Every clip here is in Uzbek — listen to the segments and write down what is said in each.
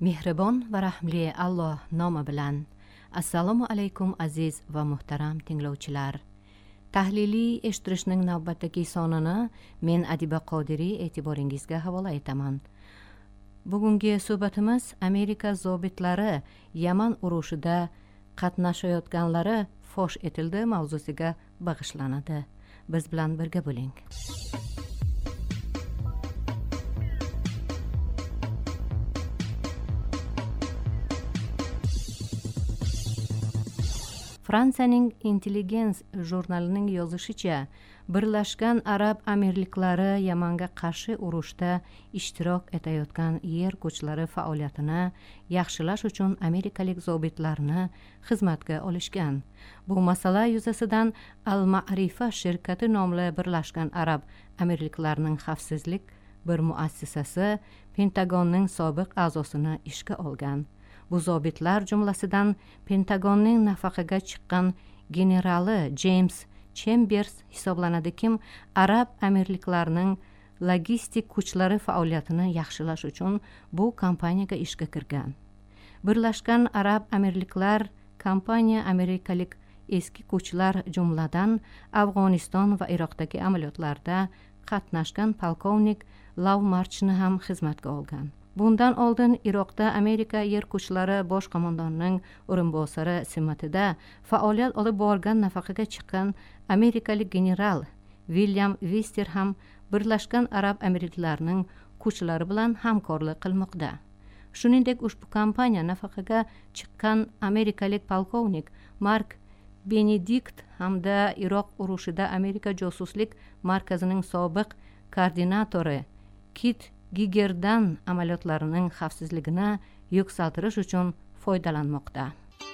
mehribon va rahmli Alloh nomi bilan. Assalomu alaykum aziz va muhtaram tinglovchilar. Tahliliy eshittirishning navbatdagi sonini men Adiba Qodiriy e'tiboringizga havola etaman. Bugungi suhbatimiz Amerika zobitlari Yaman urushida qatnashayotganlari fosh etildi mavzusiga bag'ishlanadi. Biz bilan birga bo'ling. Fransiyaning Intelligence jurnalining yozishicha, Birlashgan Arab Amirliklari Yamanga qarshi urushda ishtirok etayotgan yer kuchlari faoliyatini yaxshilash uchun amerikalik zobitlarni xizmatga olishgan. Bu masala yuzasidan Al-Ma'rifa shirkati nomli Birlashgan Arab Amirliklarining xavfsizlik bir muassisasi Pentagonning sobiq a'zosini ishga olgan. Bu zobitlar jumlasidan Pentagonning nafaqaga chiqqan generali James Chambers hisoblanadi, kim Arab Amirliklarining logistik kuchlari faoliyatini yaxshilash uchun bu kompaniyaga ishga kirgan. Birlashgan Arab Amirliklar kompaniya amerikalik eski kuchlar jumladan Afg'oniston va Iroqdagi amaliyotlarda qatnashgan polkovnik Lavmarchni ham xizmatga olgan. Bundan oldin Iroqda Amerika yer kuchlari bosh qo'mondonining o'rinbosari sifatida faoliyat olib borgan nafaqaga chiqqan amerikalik general William Wister ham Birlashgan Arab Amirliklarining kuchlari bilan hamkorlik qilmoqda. Shuningdek, ushbu kompaniya nafaqaga chiqqan amerikalik polkovnik Mark Benedikt hamda Iroq urushida Amerika josuslik markazining sobiq koordinatori Kit Gigerdan amaliyotlarining xavfsizligini yuksaltirish uchun foydalanmoqda.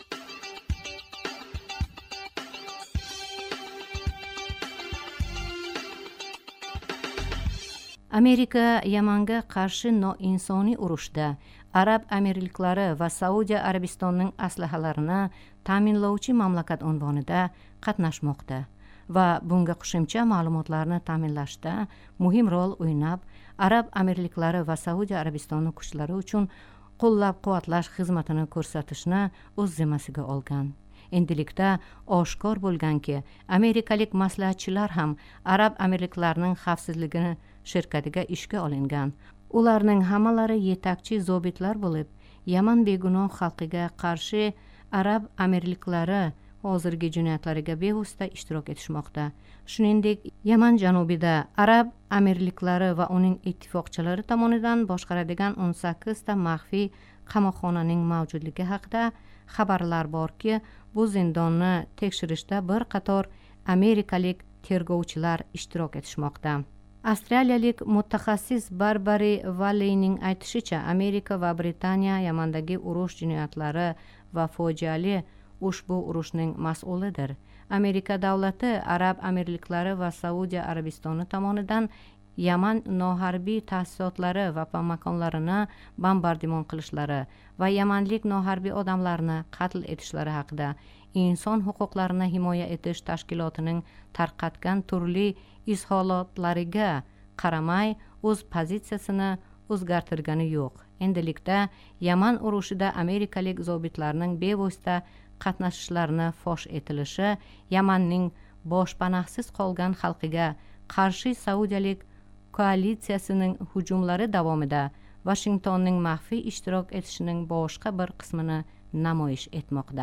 Amerika Yamanga qarshi noinsoniy urushda Arab Amirliklari va Saudiya Arabistonining aslahalarini ta'minlovchi mamlakat unvonida qatnashmoqda va bunga qo'shimcha ma'lumotlarni ta'minlashda muhim rol o'ynab, Arab Amirliklari va Saudiya Arabistoni kuchlari uchun qo'llab-quvvatlash xizmatini ko'rsatishni o'z zimmasiga olgan. Endilikda oshkor bo'lganki, amerikalik maslahatchilar ham Arab Amirliklarining xavfsizligini shirkatiga ishga olingan. Ularning hammalari yetakchi zobitlar bo'lib, Yaman begunoh xalqiga qarshi Arab Amirliklari hozirgi jinoyatlariga bevosita ishtirok etishmoqda. Shuningdek, Yaman janubida Arab Amirliklari va uning ittifoqchilari tomonidan boshqaradigan 18 ta maxfiy qamoqxonaning mavjudligi haqida xabarlar borki, bu zindonni tekshirishda bir qator amerikalik tergovchilar ishtirok etishmoqda. Avstraliyalik mutaxassis Barbari Valleyning aytishicha, Amerika va Britaniya Yamandagi urush jinoyatlari va fojiali ushbu urushning mas'ulidir. Amerika davlati Arab Amirliklari va Saudiya Arabistoni tomonidan Yaman noharbiy ta'sisotlari va makonlarini bombardimon qilishlari va yamanlik noharbiy odamlarni qatl etishlari haqida inson huquqlarini himoya etish tashkilotining tarqatgan turli izholotlariga qaramay o'z pozitsiyasini o'zgartirgani yo'q. Endilikda Yaman urushida amerikalik zobitlarning bevosita qatnashishlarini fosh etilishi Yamanning boshpanahsiz qolgan xalqiga qarshi saudiyalik koalitsiyasining hujumlari davomida Washingtonning maxfiy ishtirok etishining boshqa bir qismini namoyish etmoqda.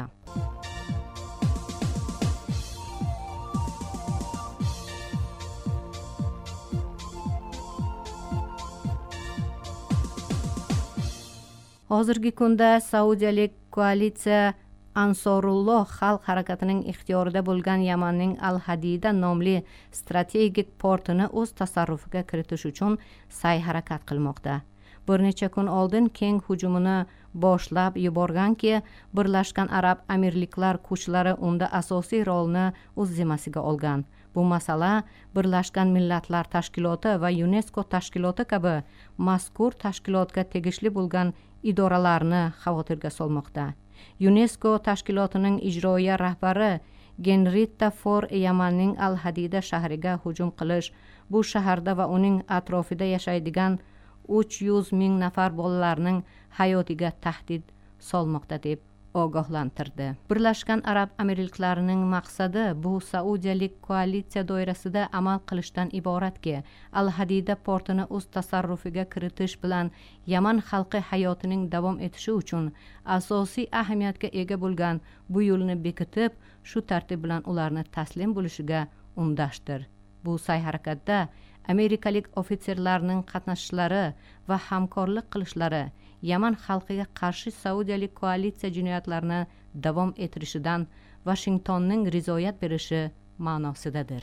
Hozirgi kunda saudiyalik koalitsiya Ansorulloh xalq harakatining ixtiyorida bo'lgan Yamanning Al-Hadida nomli strategik portini o'z tasarrufiga kiritish uchun sa'y-harakat qilmoqda. Bir necha kun oldin keng hujumini boshlab yuborganki, Birlashgan Arab Amirliklar kuchlari unda asosiy rolni o'z zimmasiga olgan. Bu masala Birlashgan Millatlar Tashkiloti va UNESCO tashkiloti kabi mazkur tashkilotga tegishli bo'lgan idoralarni xavotirga solmoqda. UNESCO tashkilotining ijroiya rahbari Genritta For Yamanning Al-Hadida shahriga hujum qilish, bu shaharda va uning atrofida yashaydigan 300,000 nafar bolalarning hayotiga tahdid solmoqda deb ogohlantirdi. Birlashgan Arab Amirliklarining maqsadi bu saudiyalik koalitsiya doirasida amal qilishdan iboratki, Al-Hadida portini o'z tasarrufiga kiritish bilan Yaman xalqi hayotining davom etishi uchun asosiy ahamiyatga ega bo'lgan bu yo'lni bekitib, shu tartib bilan ularni taslim bo'lishiga undashdir. Bu sa'y-harakatda amerikalik ofitserlarning qatnashishlari va hamkorlik qilishlari Yaman xalqiga qarshi saudiyalik koalitsiya jinoyatlarini davom ettirishidan Washingtonning rizoyat berishi ma'nosidadir.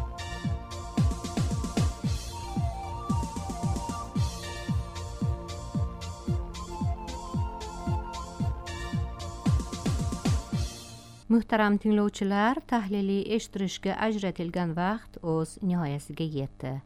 Muhtaram tinglovchilar, tahliliy eshittirishga ajratilgan vaqt o'z nihoyasiga yetdi.